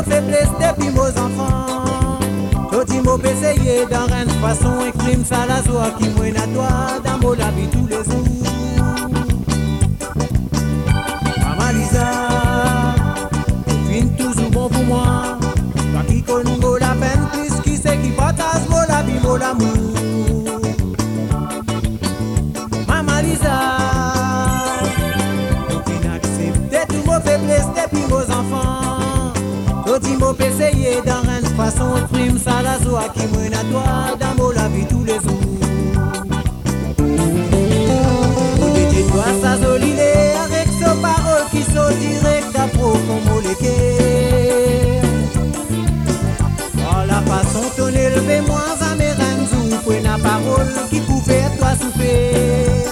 faiblesse depuis mes enfants. Tout mot essayer dans une façon exprime ça la joie qui mène à toi dans mon la vie tous les jours. Maman Lisa, tu finis toujours bon pour moi. Toi qui connais la peine plus qui sait qui partage mon la vie, mon l'amour. Maman Lisa, tu n'acceptes tout mon faiblesse depuis mes enfants. Tout mot essayer dans une façon exprime ça la joie qui mène à toi dans mon la vie tous les jours. Dis-toi ça solide avec ces paroles qui sont directes à profond le cœur. Oh la façon ton élevé moins à mes reines pour une parole qui pouvait toi souffrir.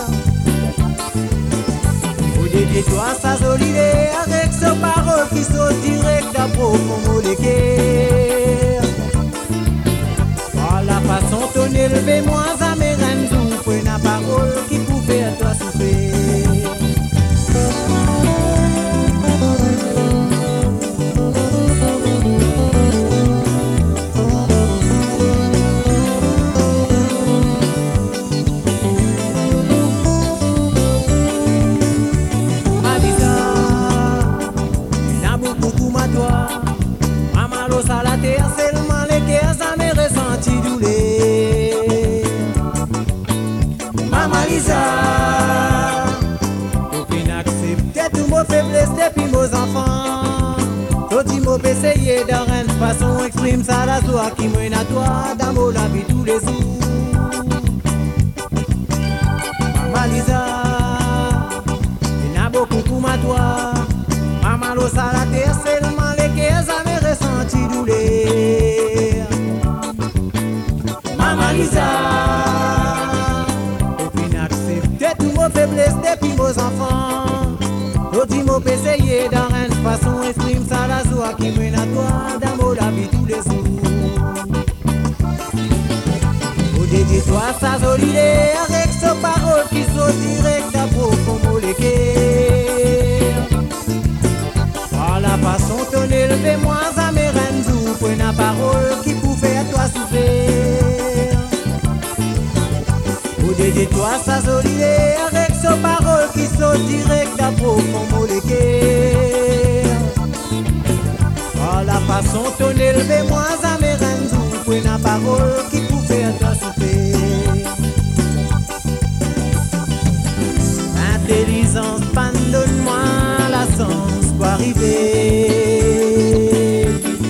Dis-toi ça solide avec ces paroles qui sont directes à profond le cœur. Oh la façon ton élevé moins à mes reines pour une parole qui pouvait toi souffrir. Faiblesse depuis mes enfants. Tout mot essayer dans une façon exprime ça la joie qui mène à toi dans mon la vie tous les jours. Maman Lisa, il y a beaucoup pour toi. Maman l'eau ça la terre seulement les cœurs avaient ressenti douleur. Maman Lisa, tu n'acceptes tout mon faiblesse depuis mes enfants. Tout mot essayer dans une façon exprime ça la joie qui mène à toi dans mon la vie tous les jours. Dis-toi ça solide avec ces paroles qui sont directes à profond le cœur. Par la façon ton élevé moins à mes reines pour une parole qui pouvait à toi souffrir. Dis-toi ça solide avec ces paroles qui sont directes à profond le cœur. Par la façon ton élevé moins à mes reines pour une parole qui pouvait à toi souffrir. Intelligence, pardonne-moi la sens pour arriver.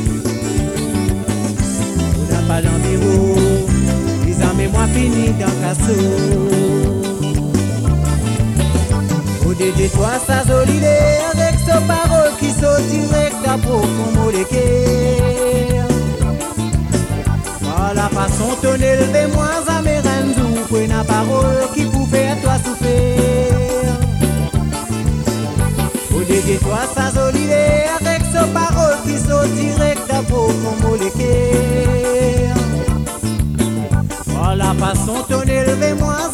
On n'a pas l'environ, les amis moi fini dans le casseau. Dis-toi ça solide avec ces paroles qui sont directes à profond le cœur. Par la façon ton élevé moins à mes reines pour une parole qui pouvait à toi souffrir. Dis-toi ça solide avec ces paroles qui sont directes à profond le cœur. Par la façon ton élevé moins